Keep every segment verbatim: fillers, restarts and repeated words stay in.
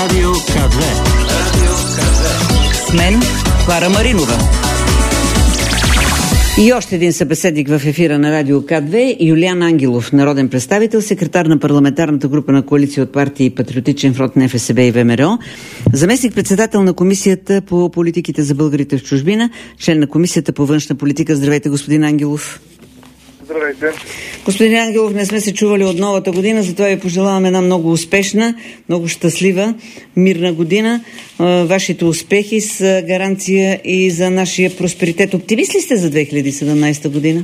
Радио К две. С мен Клара Маринова. И още един събеседник в ефира на Радио К две, Юлиан Ангелов, народен представител, секретар на парламентарната група на коалиция от партии Патриотичен фронт, Н Ф С Б и ВМРО, заместник-председател на Комисията по политиките за българите в чужбина, член на Комисията по външна политика. Здравейте, господин Ангелов. Здравейте. Господин Ангелов, не сме се чували от новата година, затова ви пожелавам една много успешна, много щастлива, мирна година. Вашите успехи са гаранция и за нашия просперитет. Оптимист ли сте за две хиляди и седемнадесета година?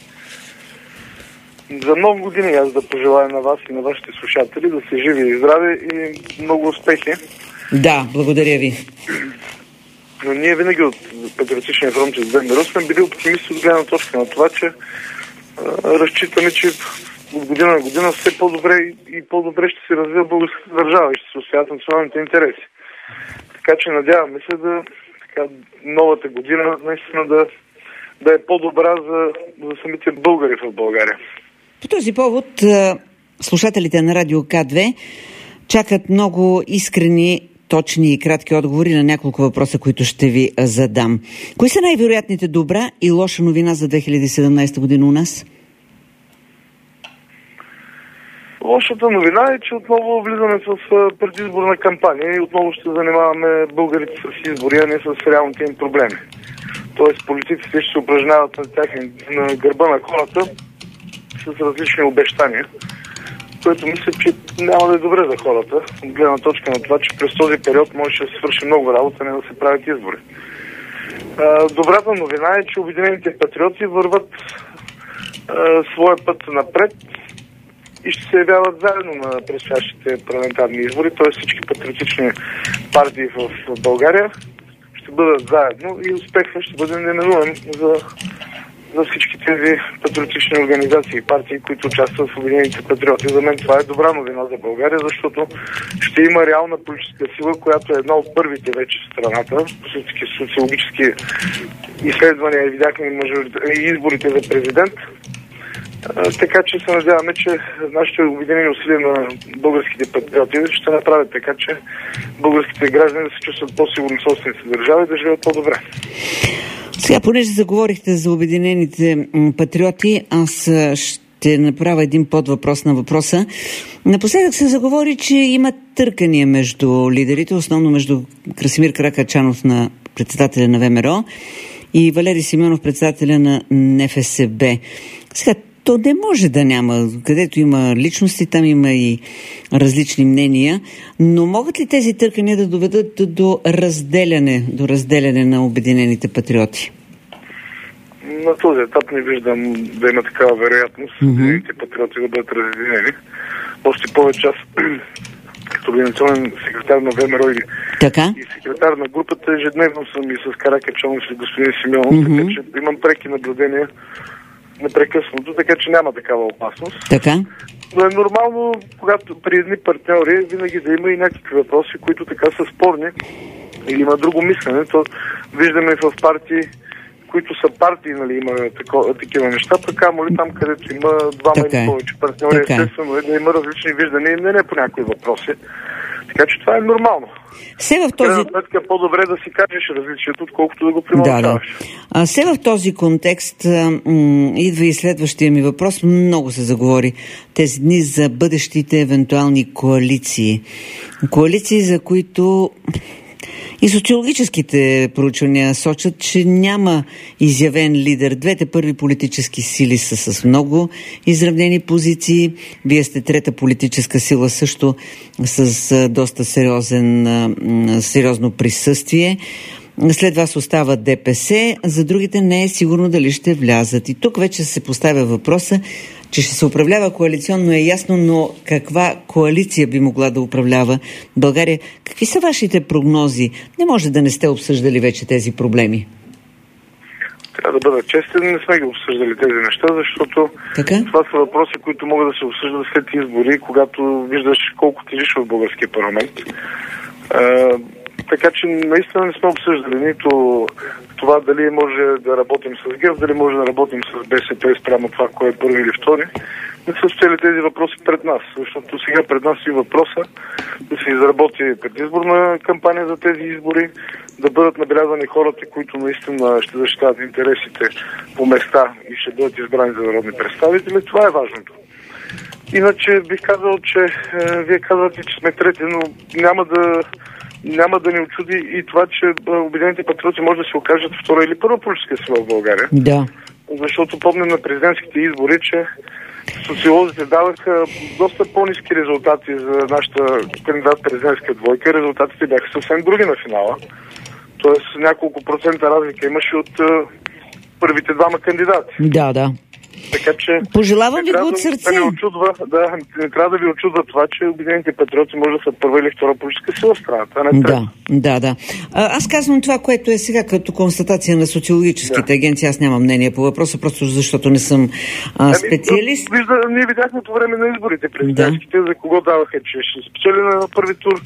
За много години аз да пожелая на вас и на вашите слушатели да се живи и здрави и много успехи. Да, благодаря ви. Но ние винаги от Патриотичния фронт и ВМРО сме били оптимисти от гледна точка на това, че разчитаме, че от година на година все по-добре и по-добре ще се развива българската държава и ще се устояват националните интереси. Така че надяваме се да така, новата година наистина да, да е по-добра за, за самите българи в България. По този повод слушателите на Радио К две чакат много искрени, точни и кратки отговори на няколко въпроса, които ще ви задам. Кои са най-вероятните добра и лоша новина за две хиляди и седемнадесета година у нас? Лошата новина е, че отново влизаме в предизборна кампания и отново ще занимаваме българите с избори, а не с реалните им проблеми. Тоест политиците ще се упражняват на, тях, на гърба на хората с различни обещания, което мисля, че няма да е добре за хората, от гледна точка на това, че през този период може да се свърши много работа, не да се правят избори. А, добрата новина е, че Обединените патриоти върват а, своя път напред и ще се явяват заедно на предстоящите парламентарни избори, т.е. всички патриотични партии в България ще бъдат заедно и успехът ще бъде неминуем за за всички тези патриотични организации и партии, които участват в Обединените патриоти. За мен това е добра новина за България, защото ще има реална политическа сила, която е една от първите вече в страната. Всички социологически изследвания видяхме и изборите за президент. Така че се надяваме, че нашите обединени усилия на българските патриоти ще направят така, че българските граждани да се чувстват по-сигурни в собствените държави и да живеят по-добре. Сега, понеже заговорихте за Обединените патриоти, аз ще направя един подвъпрос на въпроса. Напоследък се заговори, че има търкания между лидерите, основно между Красимир Каракачанов, на председателя на ВМРО, и Валери Симеонов, председателя на Н Ф С Б. Сега, то не може да няма. Където има личности, там има и различни мнения. Но могат ли тези търкания да доведат до разделяне, до разделяне на Обединените патриоти? На този етап не виждам да има такава вероятност Обединените mm-hmm. патриоти да бъдат разделени. Още повече аз като организационен секретар на ВМРО и, и секретар на групата ежедневно съм и с Каракачанов и господин Симеонов, mm-hmm. така че имам преки наблюдения непрекъснато, така че няма такава опасност. Така? Но е нормално, когато при едни партньори винаги да има и някакви въпроси, които така са спорни или има друго мислене. То виждаме в партии, които са партии, нали, има тако, такива неща, пък амо ли там, където има двама или повече партньори, естествено е да има различни виждания, не, не по някои въпроси. Така че това е нормално. Все в този... Сметка е по-добре да си кажеш различието, отколкото да го примълчаваш. Да, да. А все в този контекст м- идва и следващия ми въпрос. Много се заговори тези дни за бъдещите евентуални коалиции. Коалиции, за които и социологическите проучвания сочат, че няма изявен лидер. Двете първи политически сили са с много изравнени позиции. Вие сте трета политическа сила също с доста сериозен, сериозно присъствие. След вас остава Д П С, за другите не е сигурно дали ще влязат. И тук вече се поставя въпроса, че ще се управлява коалиционно е ясно, но каква коалиция би могла да управлява България? Какви са вашите прогнози? Не може да не сте обсъждали вече тези проблеми. Трябва да бъда честен, не сме ги обсъждали тези неща, защото така? Това са въпроси, които могат да се обсъждат след избори, когато виждаш колко тежиш в българския парламент. А, така че наистина не сме обсъждали нито това дали може да работим с ГЕРБ, дали може да работим с Б С П спрямо това, кой е първи или втори. не са стояли тези въпроси пред нас, защото сега пред нас и въпроса да се изработи предизборна кампания за тези избори, да бъдат набелязани хората, които наистина ще защитават интересите по места и ще бъдат избрани за народни представители. Това е важното. Иначе бих казал, че е, вие казвате, че сме трети, но няма да, няма да ни очуди и това, че Обединените патриоти може да се окажат втора или първа политическа сила в България. Да. Защото помним на президентските избори, че социолозите даваха доста по-ниски резултати за нашата кандидат-президентска двойка. Резултатите бяха съвсем други на финала. Тоест няколко процента разлика имаше от uh, първите двама кандидати. Да, да. Така че пожелавам ви го от сърце. Да, очудва, да, не трябва да ви очудва това, че Обединените патриоти може да са първа или втора политическа сила в страната, а не трета. Да, да, да. А, аз казвам това, което е сега като констатация на социологическите да. агенции. Аз нямам мнение по въпроса, просто защото не съм а, специалист. Ами, вижда, ние видяхме по време на изборите президентските, да. за кого даваха, че ще спечели на първи тур.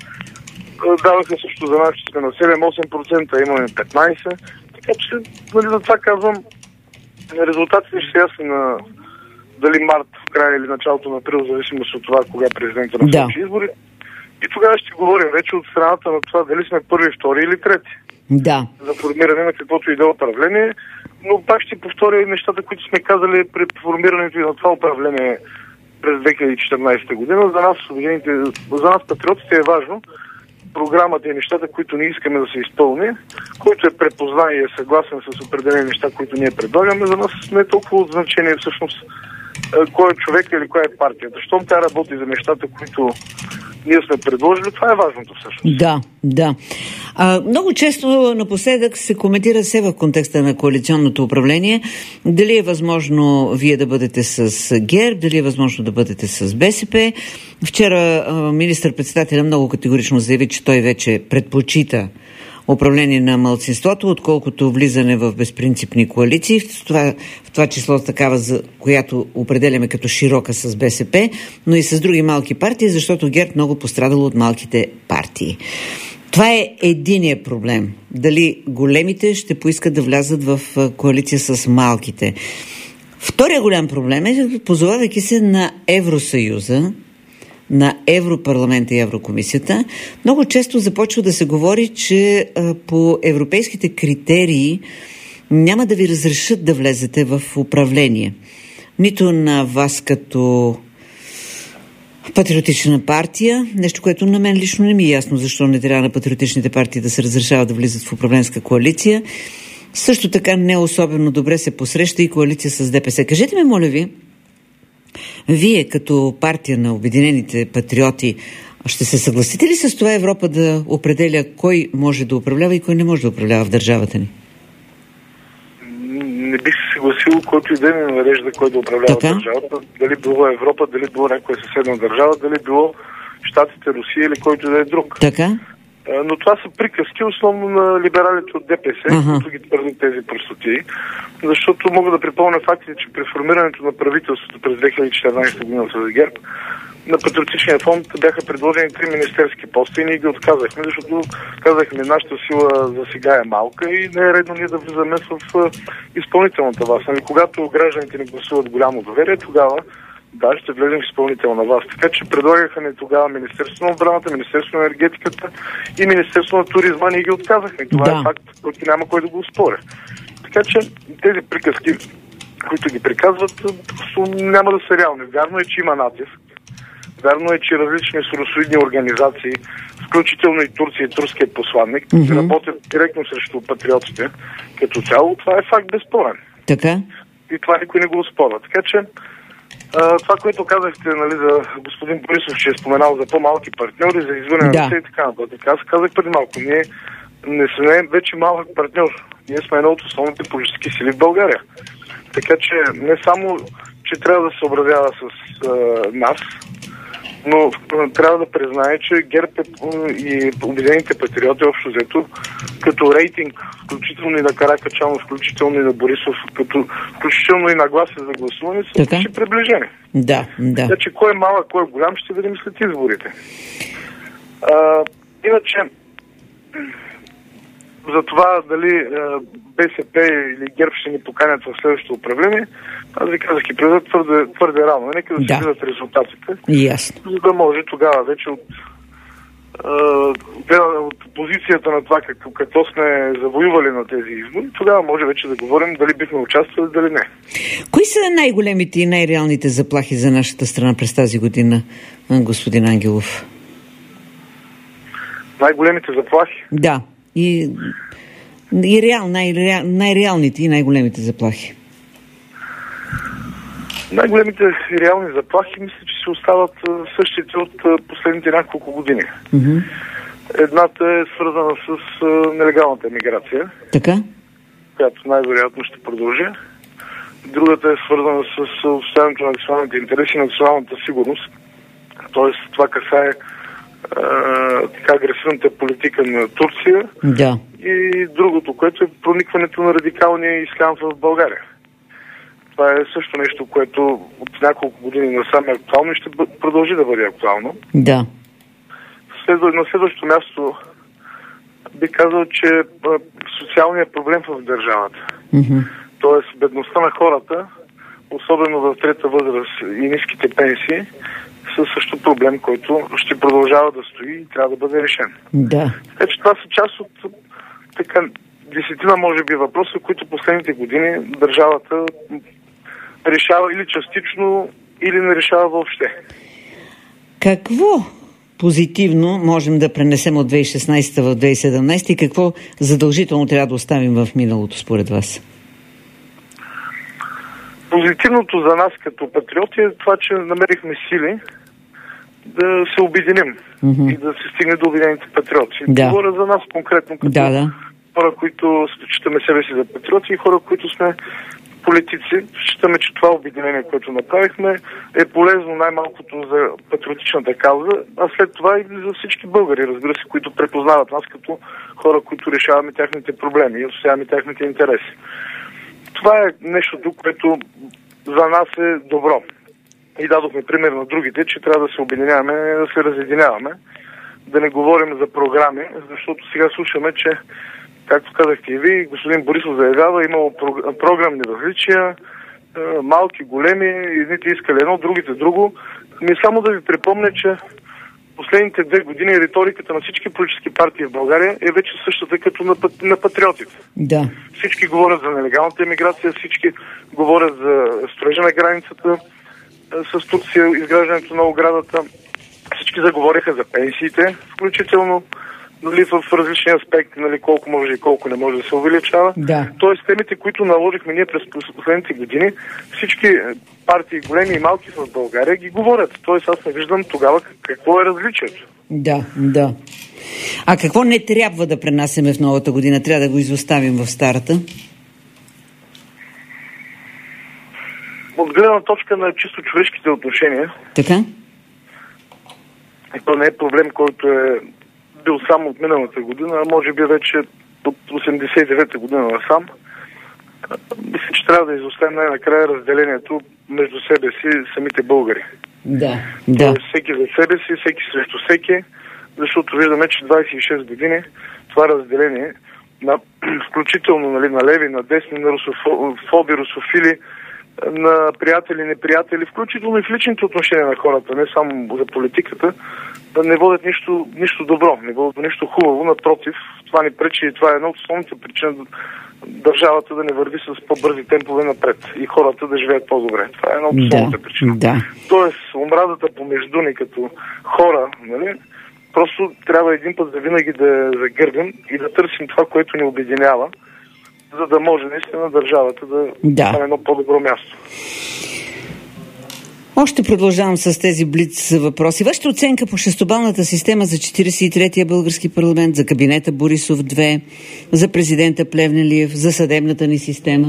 Даваха също за нас, че сме на седем-осем процента, имаме петнайсет процента. Така че, нали, за това казвам, резултатите ще са ясни на дали март, в края или началото на април, зависимост от това, кога президента насочи да. избори. И тогава ще говорим вече от страната на това дали сме първи, втори или трети. Да. За формиране на каквото и да е управление. Но пак ще повторя нещата, които сме казали при формирането и на това управление през две хиляди и четиринайсета година. За нас, за нас патриотите е важно програмата и нещата, които ние искаме да се изпълни, който е препознан и е съгласен с определени неща, които ние предлагаме, за нас не е толкова от значение всъщност кой е човек или коя е партията. Щом тя работи за нещата, които ние сме предложили, това е важното всъщност. Да, да. А, много често напоследък се коментира се в контекста на коалиционното управление. Дали е възможно вие да бъдете с ГЕРБ, дали е възможно да бъдете с БСП. Вчера министър-председателя много категорично заяви, че той вече предпочита управление на малцинството, отколкото влизане в безпринципни коалиции, в това, в това число такава, за която определяме като широка с БСП, но и с други малки партии, защото ГЕРБ много пострадало от малките партии. Това е единият проблем. Дали големите ще поискат да влязат в коалиция с малките. Втория голям проблем е, позовавайки се на Евросъюза, на Европарламента и Еврокомисията, много често започва да се говори, че а, по европейските критерии няма да ви разрешат да влезете в управление. Нито на вас като патриотична партия, нещо, което на мен лично не ми е ясно, защо не трябва на патриотичните партии да се разрешава да влизат в управленска коалиция. Също така не особено добре се посреща и коалиция с ДПС. Кажете ми, моля ви, вие като партия на Обединените патриоти ще се съгласите ли с това Европа да определя кой може да управлява и кой не може да управлява в държавата ни? Не бих се съгласил, който и да не нарежда кой да управлява така? Държавата. Дали било Европа, дали било някоя съседна държава, дали било Щатите, Русия или който да е друг. Така? Но това са приказки, основно на либералите от ДПС, uh-huh. които ги твърдят тези простоти. Защото мога да припомня фактите, че при формирането на правителството през две хиляди и четиринайсета година с ГЕРБ, на Патриотичния фонд бяха предложени три министерски поста и ние ги отказахме, защото казахме, нашата сила за сега е малка и не е редно ние да влизаме в изпълнителната власт. Нали, когато гражданите ни гласуват голямо доверие, тогава да, ще влезем в изпълнителна власт. Така че предлагаха ни тогава Министерството на отбраната, Министерството на енергетиката и Министерството на туризма. Ние ги отказахме. Това да. е факт, който няма кой да го спори. Така че тези приказки, които ги приказват, няма да са реални. Вярно е, че има натиск. Вярно е, че различни соросоидни организации, включително и Турция и турският посланник, mm-hmm. работят директно срещу патриотите като цяло. Това е факт безспорен. Така? И това никой не го спорва. Така че Uh, това, което казахте, нали, за господин Борисов, че е споменал за по-малки партньори, за извънен да. и така нататък. Аз казах преди малко, ние не сме вече малък партньор. Ние сме една от основните политически сили в България. Така че не само, че трябва да се съобразява с uh, нас, но трябва да признае, че ГЕРБ и Обединените патриоти общо взето като рейтинг, включително и на Каракачанов, включително и на Борисов, като, включително и на гласи за гласуване, са почти приближени. Да, да. Така че кой е малък, кой е голям, ще видим след изборите. А, иначе, за това дали БСП или ГЕРБ ще ни поканят в следващото управление, аз ви казах и преди твърде, твърде рано. Нека да се да. видят резултатите. Ясно. За да може тогава вече от, от позицията на това какво, какво сме завоювали на тези избори, тогава може вече да говорим дали бихме участвали, дали не. Кои са най-големите и най-реалните заплахи за нашата страна през тази година, господин Ангелов? Най-големите заплахи? Да. И, и реал, най-реал, най-реалните и най-големите заплахи. Най-големите и реални заплахи мисля, че се остават същите от последните няколко години. Mm-hmm. Едната е свързана с нелегалната емиграция, така? която най-вероятно ще продължи. Другата е свързана с отстояването на националните интереси и националната сигурност. Тоест това касае а, така агресивната политика на Турция. Да. И другото, което е проникването на радикалния ислям в България. Това е също нещо, което от няколко години насам е актуално и ще продължи да бъде актуално. Да. След, на следващото място би казал, че социалният проблем в държавата, Mm-hmm. т.е. бедността на хората, особено в трета възраст и ниските пенсии, са също проблем, който ще продължава да стои и трябва да бъде решен. Да. Така че това са част от така десетина, може би, въпроса, които последните години държавата решава или частично, или не решава въобще. Какво позитивно можем да пренесем от две хиляди и шестнадесета в две хиляди и седемнадесета и какво задължително трябва да оставим в миналото, според вас? Позитивното за нас като патриоти е това, че намерихме сили да се обединим mm-hmm. и да се стигне до Обединените патриоти. Да. Говоря за нас конкретно, като да, да. хора, които считаме себе си за патриоти и хора, които сме политици. Считаме, че това обединение, което направихме, е полезно най-малкото за патриотичната кауза, а след това и за всички българи, разбира се, които препознават нас като хора, които решаваме тяхните проблеми и отстояваме тяхните интереси. Това е нещото, което за нас е добро. И дадохме пример на другите, че трябва да се обединяваме, да се разединяваме, да не говорим за програми, защото сега слушаме, че, както казахте и ви, господин Борисов заявява, имало програмни различия, малки, големи, едните искали едно, другите друго. Ми само да ви припомня, че последните две години риториката на всички политически партии в България е вече същата като на, на патриотите. Да. Всички говорят за нелегалната емиграция, всички говорят за строежа на границата с Турция, изграждането на оградата. Всички заговориха за пенсиите, включително, нали, в различни аспекти, нали, колко може и колко не може да се увеличава. Да. Тоест темите, които наложихме ние през последните години, всички партии, големи и малки в България, ги говорят. Тоест аз не виждам тогава какво е различието. Да, да. А какво не трябва да пренасеме в новата година? Трябва да го изоставим в старата? От гледна точка на чисто човешките отношения. Така? И то не е проблем, който е бил само от миналата година, а може би вече от осемдесет и девета година насам. Мисля, че трябва да изоставим най-накрая разделението между себе си и самите българи. Да, да. Всеки за себе си, всеки срещу всеки, защото виждаме, че двадесет и шест години това разделение, на, включително, нали, на леви, на десни, на русофоби, русофили, на приятели, неприятели, включително и в личните отношения на хората, не само за политиката, да не водят нищо, нищо добро, не водят нищо хубаво, напротив, това ни пречи и това е една от основните причини държавата да не върви с по-бързи темпове напред и хората да живеят по-добре. Това е една от основните да, причини. Да. Тоест, омразата помежду ни като хора, нали, просто трябва един път за винаги да загърбим и да търсим това, което ни обединява, за да може наистина държавата да, да. стане едно по-добро място. Още продължавам с тези блиц въпроси. Вашата оценка по шестобалната система за четиридесет и третия български парламент, за кабинета Борисов две, за президента Плевнелиев, за съдебната ни система?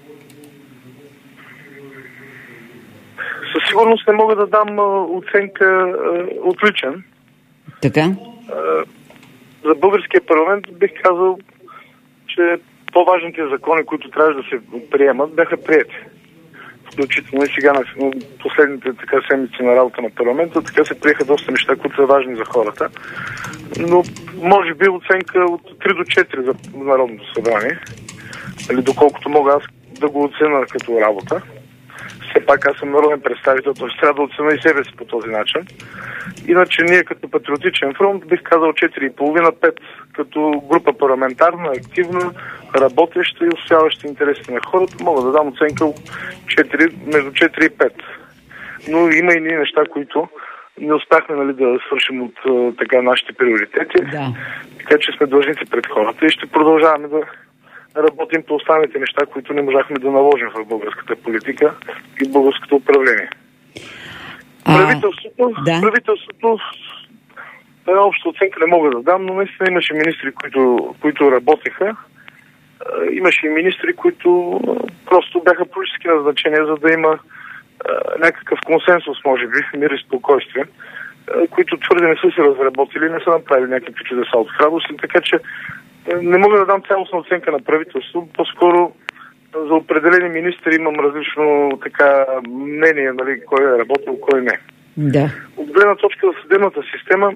Със сигурност не мога да дам а, оценка а, отличен. Така? А, за българския парламент бих казал, че по-важните закони, които трябваше да се приемат, бяха приети. включително и сега на последните така седмици на работа на парламента, така се приеха доста неща, които са важни за хората. Но може би оценка от три до четири за Народното събрание, или доколкото мога аз да го оценя като работа. Все пак аз съм народен представител, т.е. трябва да оценя и себе си по този начин. Иначе ние като Патриотичен фронт бих казал четири и половина пет като група парламентарна, активна, работеща и усвяваща интересите на хората. Мога да дам оценка четири, между четири и пет. Но има и ние неща, които не успяхме, нали, да свършим от така нашите приоритети. Да. Така че сме длъжници пред хората и ще продължаваме да работим по останалите неща, които не можахме да наложим в българската политика и в българското управление. А, правителството, да. правителството обща оценка не мога да дам, но наистина имаше министри, които, които работеха. Имаше и министри, които просто бяха политически назначения, за да има някакъв консенсус, може би, мир и спокойствие, които твърде не са се разработили, не са направили някакви чудеса от храброст, така че не мога да дам цялостна оценка на правителство. По-скоро за определени министри имам различно така мнение, нали, кой е работил, кой не. Да. От гледна точка за съдебната система,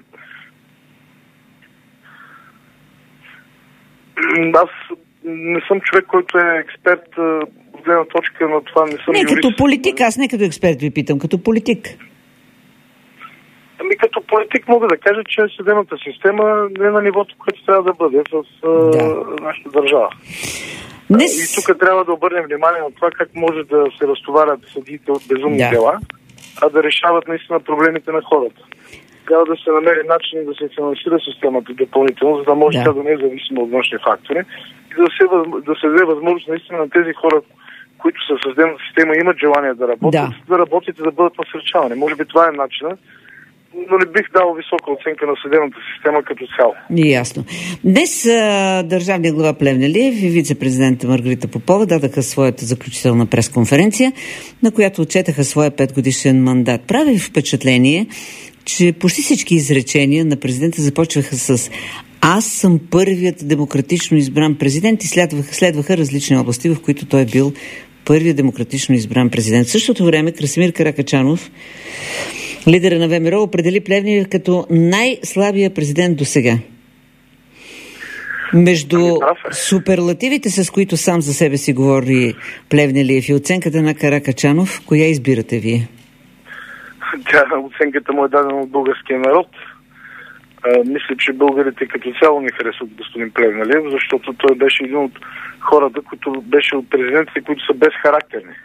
аз не съм човек, който е експерт от гледна точка на това, не съм не, юрист. Като политик, аз не като експерт ви питам, като политик. Ами като политик мога да кажа, че съдебната система не е на нивото, което трябва да бъде в да. нашата държава. Днес... И тук трябва да обърнем внимание на това как може да се разтоварят съдиите от безумни да. дела, а да решават наистина проблемите на хората. Трябва да се намери начин да се финансира системата допълнително, за да може да. тя да не е зависима от външни фактори и да се, да се даде възможност наистина на тези хора, които са в съдебната система, имат желание да работят, да, да работят и да бъдат насърчавани. Може би това е начинът, но не бих дал висока оценка на съдебната система като цяло. Ясно. Днес а, държавният глава Плевнелиев и вице-президента Маргарита Попова дадаха своята заключителна пресконференция, на която отчетаха своя петгодишен мандат. Прави впечатление, че почти всички изречения на президента започваха с "Аз съм първият демократично избран президент" и следваха, следваха различни области, в които той е бил първият демократично избран президент. В същото време Красимир Каракачанов, лидера на ВМРО, определи Плевнелиев като най-слабия президент досега. Между суперлативите, с които сам за себе си говори Плевнелиев, и оценката на Каракачанов, коя избирате вие? Тя, оценката му е дадена от българския народ. А, мисля, че българите като цяло не харесват господин Плевнелиев, защото той беше един от хората, които беше от президентите, които са безхарактерни.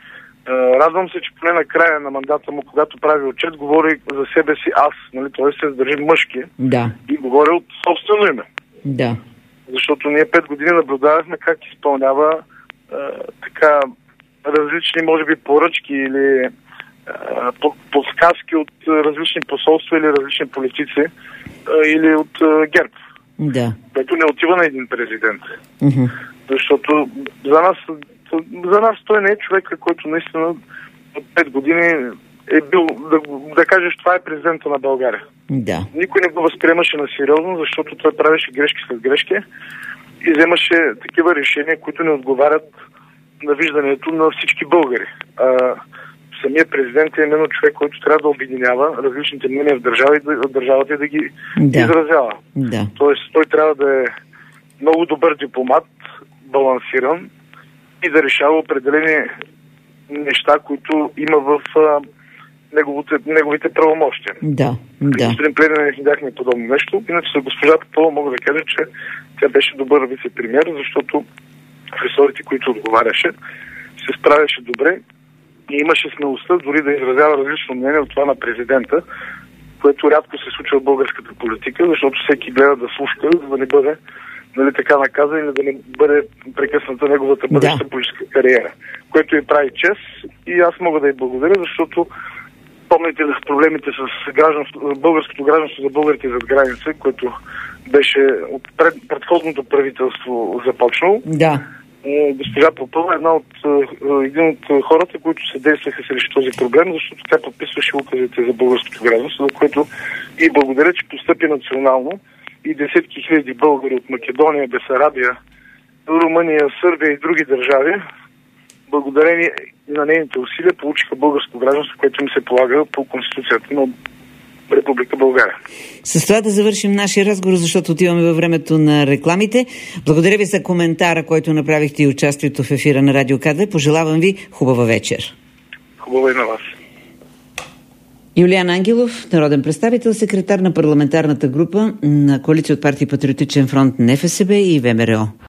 Радвам се, че поне на края на мандата му, когато прави отчет, говори за себе си аз, нали, т.е. се държи мъжки, да, и говори от собствено име. Да. Защото ние пет години наблюдавахме как изпълнява а, така различни, може би, поръчки или а, подсказки от различни посолства или различни политици а, или от а, ГЕРБ. Да. Което не отива на един президент. Mm-hmm. Защото за нас За нас той не е човека, който наистина от пет години е бил, да, да кажеш, това е президента на България. Да. Никой не го възприемаше на сериозно, защото той правеше грешки след грешки и вземаше такива решения, които не отговарят на виждането на всички българи. А, самия президент е именно човек, който трябва да обединява различните мнения в държава и да, държавата и да ги да. изразява. Да. Тоест той трябва да е много добър дипломат, балансиран и да решава определени неща, които има в а, неговите, неговите правомощия. Да, да. Господин Плевнелиев не видяхме подобно нещо. Иначе за госпожа Попова мога да кажа, че тя беше добър вице-премиер, защото в ресорите, които отговаряше, се справяше добре и имаше смелостта дори да изразява различно мнение от това на президента, което рядко се случва в българската политика, защото всеки гледа да слушка, за да не бъде, нали, така наказан или да не бъде прекъсната неговата бъдеща да. политическа кариера. Което и прави чест и аз мога да й благодаря, защото помните за проблемите с гражданство, българското гражданство за българите зад граница, което беше от пред, предходното правителство започнало. Да. Госпожа Попова е една от, един от хората, които се действаха срещу този проблем, защото тя подписваше указите за българското гражданство, за което и благодаря, че постъпи национално и десетки хиляди българи от Македония, Бесарабия, Румъния, Сърбия и други държави благодарение на нейните усилия получиха българско гражданство, което им се полага по Конституцията на Република България. С това да завършим нашия разговор, защото отиваме във времето на рекламите. Благодаря ви за коментара, който направихте и участието в ефира на Радио КАДВЕ. Пожелавам ви хубава вечер. Хубава и на вас. Юлиан Ангелов, народен представител, секретар на парламентарната група на Коалиция от партии Патриотичен фронт НФСБ и ВМРО.